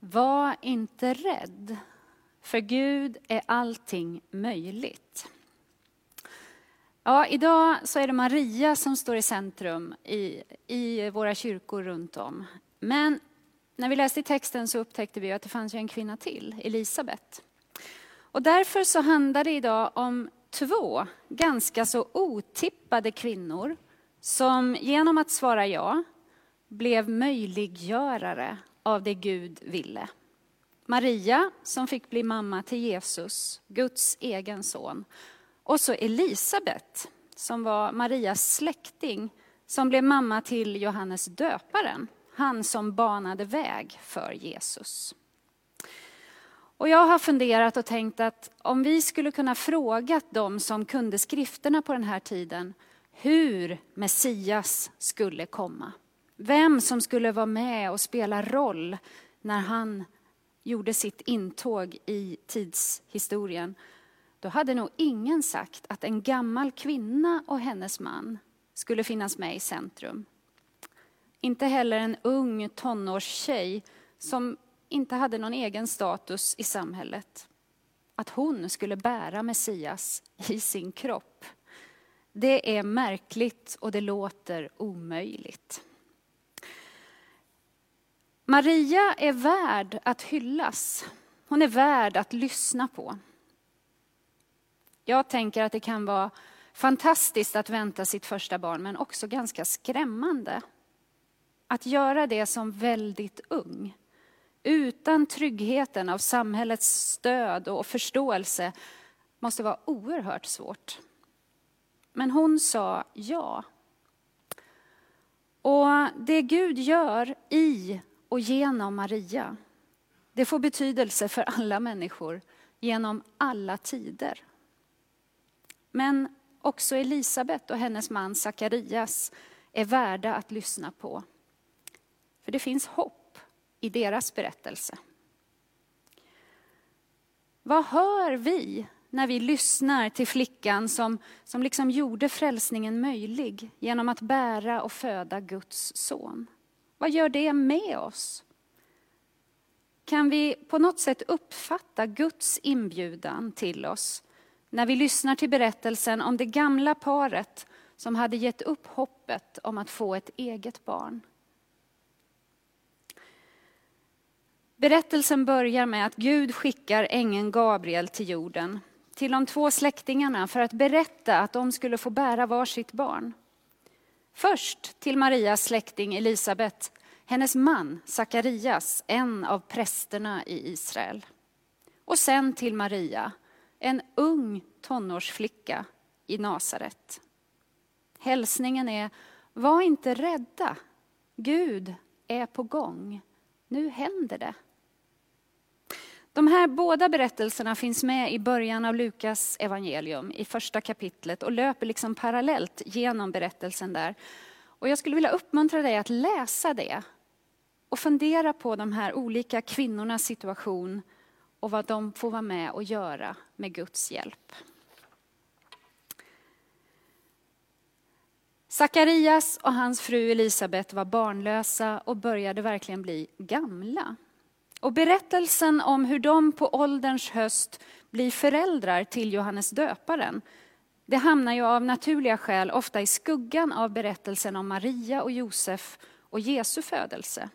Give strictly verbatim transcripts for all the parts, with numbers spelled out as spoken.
Var inte rädd, för Gud är allting möjligt. Ja, idag så är det Maria som står i centrum i, i våra kyrkor runt om. Men när vi läste i texten så upptäckte vi att det fanns ju en kvinna till, Elisabet. Och därför så handlar det idag om två ganska så otippade kvinnor som genom att svara ja blev möjliggörare av det Gud ville. Maria som fick bli mamma till Jesus, Guds egen son. Och så Elisabet som var Marias släkting som blev mamma till Johannes döparen. Han som banade väg för Jesus. Och jag har funderat och tänkt att om vi skulle kunna fråga de som kunde skrifterna på den här tiden hur Messias skulle komma. Vem som skulle vara med och spela roll när han gjorde sitt intåg i tidshistorien. Då hade nog ingen sagt att en gammal kvinna och hennes man skulle finnas med i centrum. Inte heller en ung tonårstjej som inte hade någon egen status i samhället. Att hon skulle bära Messias i sin kropp. Det är märkligt och det låter omöjligt. Maria är värd att hyllas. Hon är värd att lyssna på. Jag tänker att det kan vara fantastiskt att vänta sitt första barn, men också ganska skrämmande. Att göra det som väldigt ung, utan tryggheten av samhällets stöd och förståelse, måste vara oerhört svårt. Men hon sa ja. Och det Gud gör i och genom Maria, det får betydelse för alla människor genom alla tider. Men också Elisabet och hennes man Sakarias är värda att lyssna på. För det finns hopp i deras berättelse. Vad hör vi när vi lyssnar till flickan som, som liksom gjorde frälsningen möjlig genom att bära och föda Guds son? Vad gör det med oss? Kan vi på något sätt uppfatta Guds inbjudan till oss när vi lyssnar till berättelsen om det gamla paret som hade gett upp hoppet om att få ett eget barn? Berättelsen börjar med att Gud skickar ängeln Gabriel till jorden, till de två släktingarna för att berätta att de skulle få bära varsitt barn. Först till Marias släkting Elisabet, hennes man Sakarias, en av prästerna i Israel. Och sen till Maria, en ung tonårsflicka i Nasaret. Hälsningen är: var inte rädda, Gud är på gång, nu händer det. De här båda berättelserna finns med i början av Lukas evangelium i första kapitlet och löper liksom parallellt genom berättelsen där. Och jag skulle vilja uppmuntra dig att läsa det och fundera på de här olika kvinnornas situation och vad de får vara med och göra med Guds hjälp. Sakarias och hans fru Elisabet var barnlösa och började verkligen bli gamla. Och berättelsen om hur de på ålderns höst blir föräldrar till Johannes döparen, det hamnar ju av naturliga skäl ofta i skuggan av berättelsen om Maria och Josef och Jesu födelse.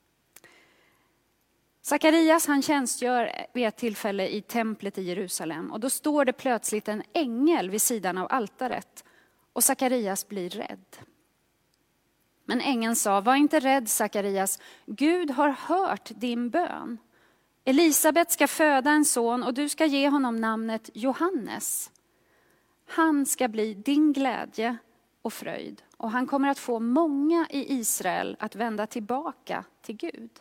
Sakarias han tjänstgör vid ett tillfälle i templet i Jerusalem och då står det plötsligt en ängel vid sidan av altaret och Sakarias blir rädd. Men ängeln sa: var inte rädd Sakarias, Gud har hört din bön. Elisabet ska föda en son och du ska ge honom namnet Johannes. Han ska bli din glädje och fröjd och han kommer att få många i Israel att vända tillbaka till Gud.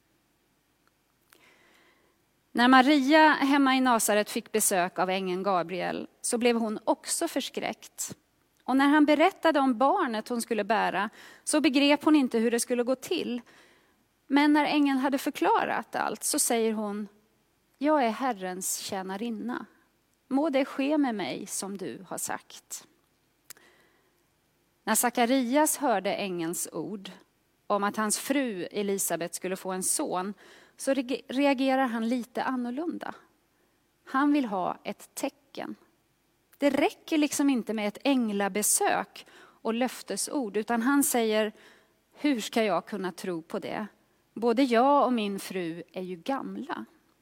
När Maria hemma i Nasaret fick besök av ängeln Gabriel så blev hon också förskräckt. Och när han berättade om barnet hon skulle bära så begrep hon inte hur det skulle gå till. Men när ängeln hade förklarat allt så säger hon: jag är Herrens tjänarinna. Må det ske med mig som du har sagt. När Sakarias hörde ängelns ord om att hans fru Elisabet skulle få en son, så reagerar han lite annorlunda. Han vill ha ett tecken. Det räcker liksom inte med ett änglabesök och löftesord, utan han säger: hur ska jag kunna tro på det? Både jag och min fru är ju gamla.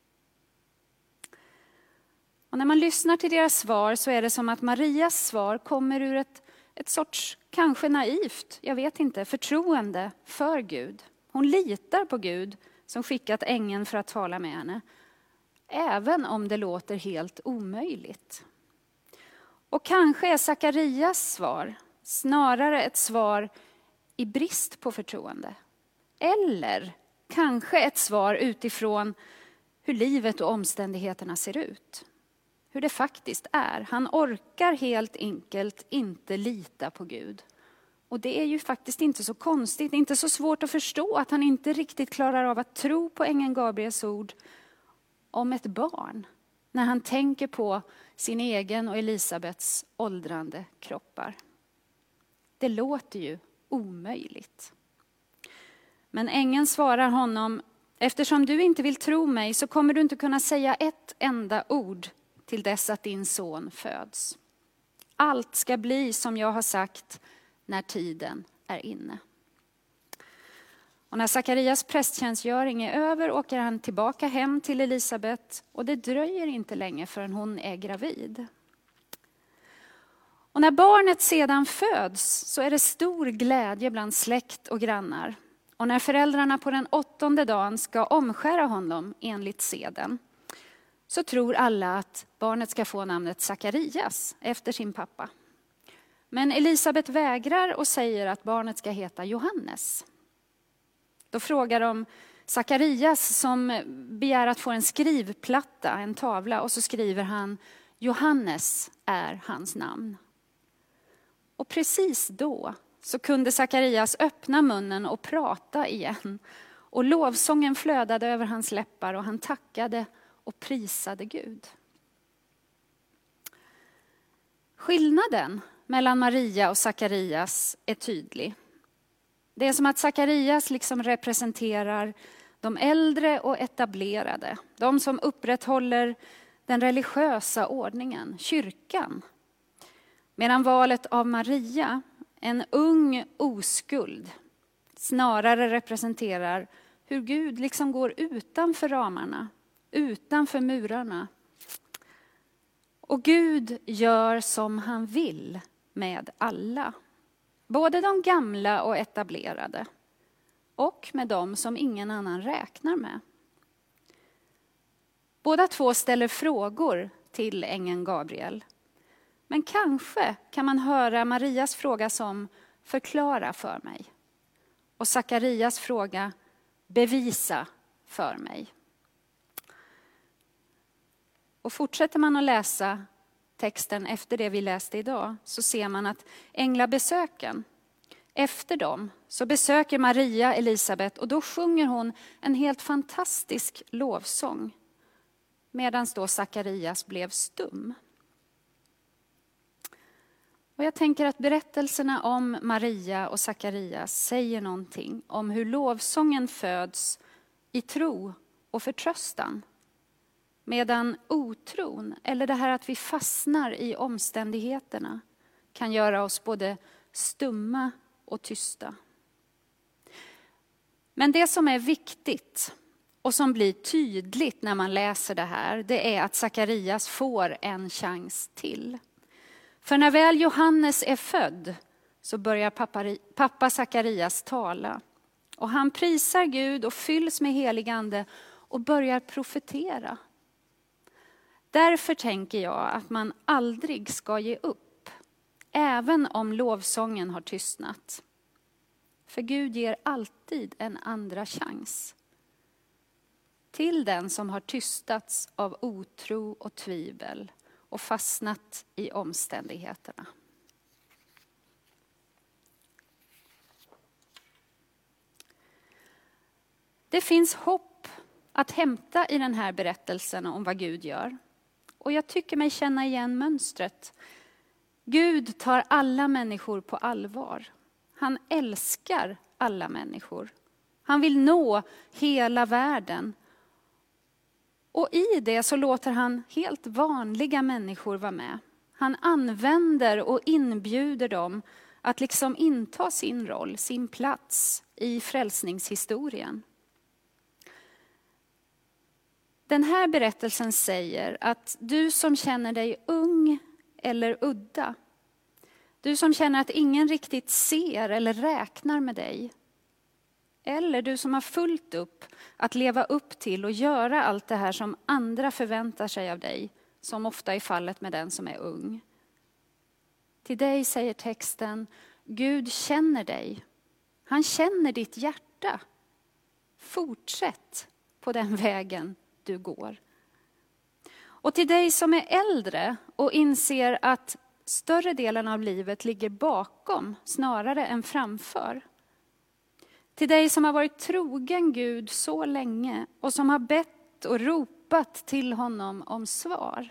Och när man lyssnar till deras svar så är det som att Marias svar kommer ur ett, ett sorts, kanske naivt, jag vet inte, förtroende för Gud. Hon litar på Gud som skickat ängeln för att tala med henne, även om det låter helt omöjligt. Och kanske är Sakarias svar snarare ett svar i brist på förtroende. Eller kanske ett svar utifrån hur livet och omständigheterna ser ut. Hur det faktiskt är. Han orkar helt enkelt inte lita på Gud. Och det är ju faktiskt inte så konstigt, inte så svårt att förstå att han inte riktigt klarar av att tro på ängeln Gabriels ord om ett barn. När han tänker på sin egen och Elisabets åldrande kroppar. Det låter ju omöjligt. Men ängeln svarar honom: eftersom du inte vill tro mig så kommer du inte kunna säga ett enda ord till dess att din son föds. Allt ska bli som jag har sagt när tiden är inne. Och när Sakarias prästtjänstgöring är över åker han tillbaka hem till Elisabet, och det dröjer inte länge förrän hon är gravid. Och när barnet sedan föds så är det stor glädje bland släkt och grannar. Och när föräldrarna på den åttonde dagen ska omskära honom enligt seden, så tror alla att barnet ska få namnet Sakarias efter sin pappa. Men Elisabet vägrar och säger att barnet ska heta Johannes. Då frågar de Sakarias som begär att få en skrivplatta, en tavla, och så skriver han: Johannes är hans namn. Och precis då så kunde Sakarias öppna munnen och prata igen. Och lovsången flödade över hans läppar och han tackade och prisade Gud. Skillnaden mellan Maria och Sakarias är tydlig. Det är som att Sakarias liksom representerar de äldre och etablerade. De som upprätthåller den religiösa ordningen, kyrkan. Medan valet av Maria, en ung oskuld, snarare representerar hur Gud liksom går utanför ramarna, utanför murarna. Och Gud gör som han vill med alla. Både de gamla och etablerade. Och med dem som ingen annan räknar med. Båda två ställer frågor till ängeln Gabriel. Men kanske kan man höra Marias fråga som: förklara för mig. Och Sakarias fråga: bevisa för mig. Och fortsätter man att läsa texten efter det vi läste idag, så ser man att änglabesöken, efter dem så besöker Maria Elisabet, och då sjunger hon en helt fantastisk lovsång. Medan då Sakarias blev stum. Och jag tänker att berättelserna om Maria och Sakarias säger någonting om hur lovsången föds i tro och förtröstan. Medan otron, eller det här att vi fastnar i omständigheterna, kan göra oss både stumma och tysta. Men det som är viktigt och som blir tydligt när man läser det här, det är att Sakarias får en chans till. För när väl Johannes är född så börjar pappa, pappa Sakarias tala. Och han prisar Gud och fylls med helig ande och börjar profetera. Därför tänker jag att man aldrig ska ge upp, även om lovsången har tystnat. För Gud ger alltid en andra chans. Till den som har tystats av otro och tvivel och fastnat i omständigheterna. Det finns hopp att hämta i den här berättelsen om vad Gud gör. Och jag tycker mig känna igen mönstret. Gud tar alla människor på allvar. Han älskar alla människor. Han vill nå hela världen. Och i det så låter han helt vanliga människor vara med. Han använder och inbjuder dem att liksom inta sin roll, sin plats i frälsningshistorien. Den här berättelsen säger att du som känner dig ung eller udda, du som känner att ingen riktigt ser eller räknar med dig, eller du som har fullt upp att leva upp till och göra allt det här som andra förväntar sig av dig, som ofta är fallet med den som är ung. Till dig säger texten, Gud känner dig. Han känner ditt hjärta. Fortsätt på den vägen du går. Och till dig som är äldre och inser att större delen av livet ligger bakom snarare än framför. Till dig som har varit trogen Gud så länge och som har bett och ropat till honom om svar.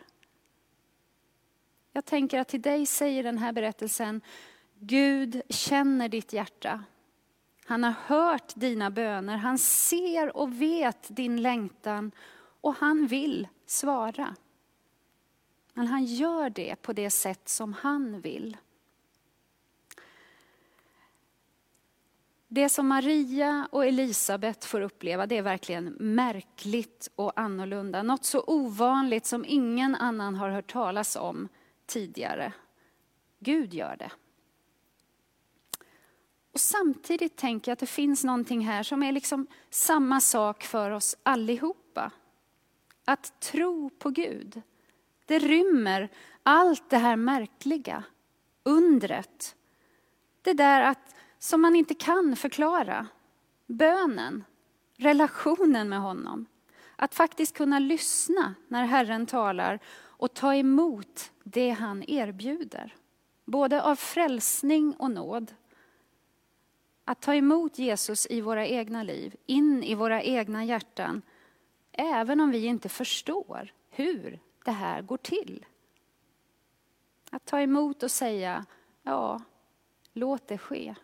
Jag tänker att till dig säger den här berättelsen, Gud känner ditt hjärta. Han har hört dina böner, han ser och vet din längtan och han vill svara. Men han gör det på det sätt som han vill. Det som Maria och Elisabet får uppleva, det är verkligen märkligt och annorlunda. Något så ovanligt som ingen annan har hört talas om tidigare. Gud gör det. Och samtidigt tänker jag att det finns någonting här som är liksom samma sak för oss allihopa. Att tro på Gud. Det rymmer allt det här märkliga, undret. Det där att, som man inte kan förklara. Bönen, relationen med honom. Att faktiskt kunna lyssna när Herren talar och ta emot det han erbjuder. Både av frälsning och nåd. Att ta emot Jesus i våra egna liv, in i våra egna hjärtan. Även om vi inte förstår hur det här går till. Att ta emot och säga, ja, låt det ske.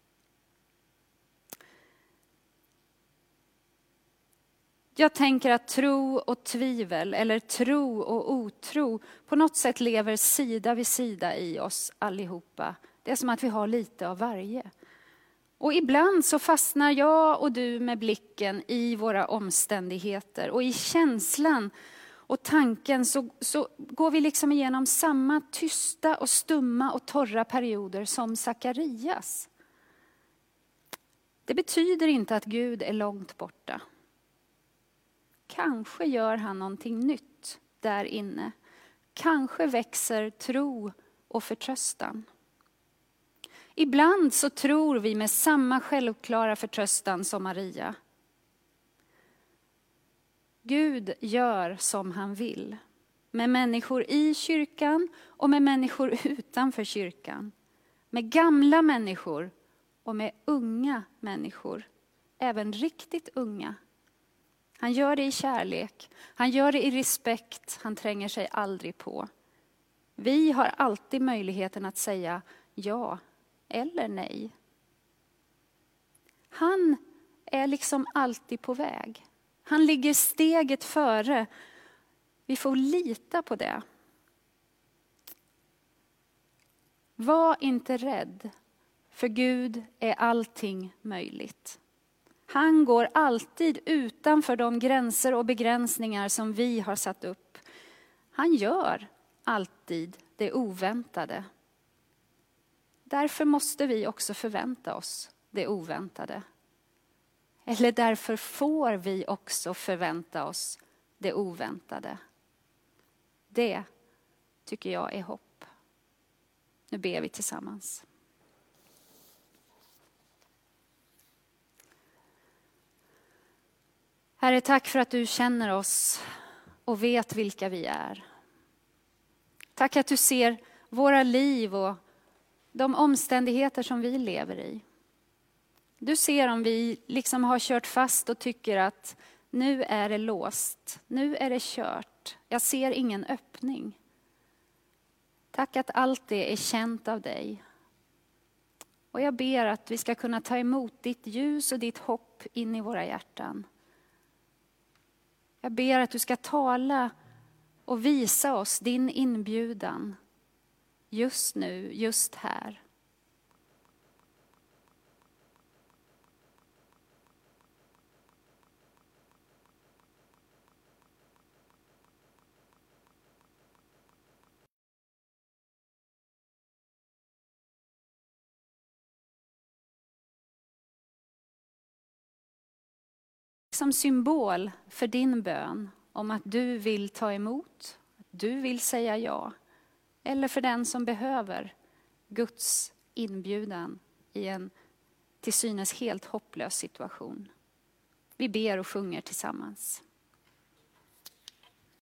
Jag tänker att tro och tvivel, eller tro och otro, på något sätt lever sida vid sida i oss allihopa. Det är som att vi har lite av varje. Och ibland så fastnar jag och du med blicken i våra omständigheter. Och i känslan och tanken så, så går vi liksom igenom samma tysta och stumma och torra perioder som Sakarias. Det betyder inte att Gud är långt borta. Kanske gör han någonting nytt där inne. Kanske växer tro och förtröstan. Ibland så tror vi med samma självklara förtröstan som Maria. Gud gör som han vill. Med människor i kyrkan och med människor utanför kyrkan. Med gamla människor och med unga människor. Även riktigt unga. Han gör det i kärlek. Han gör det i respekt. Han tränger sig aldrig på. Vi har alltid möjligheten att säga ja eller nej. Han är liksom alltid på väg. Han ligger steget före. Vi får lita på det. Var inte rädd, för Gud är allting möjligt. Han går alltid utanför de gränser och begränsningar som vi har satt upp. Han gör alltid det oväntade. Därför måste vi också förvänta oss det oväntade. Eller därför får vi också förvänta oss det oväntade. Det tycker jag är hopp. Nu ber vi tillsammans. Herre, tack för att du känner oss och vet vilka vi är. Tack att du ser våra liv och de omständigheter som vi lever i. Du ser om vi liksom har kört fast och tycker att nu är det låst, nu är det kört. Jag ser ingen öppning. Tack att allt det är känt av dig. Och jag ber att vi ska kunna ta emot ditt ljus och ditt hopp in i våra hjärtan. Jag ber att du ska tala och visa oss din inbjudan just nu, just här. Som symbol för din bön om att du vill ta emot, att du vill säga ja. Eller för den som behöver Guds inbjudan i en till synes helt hopplös situation. Vi ber och sjunger tillsammans.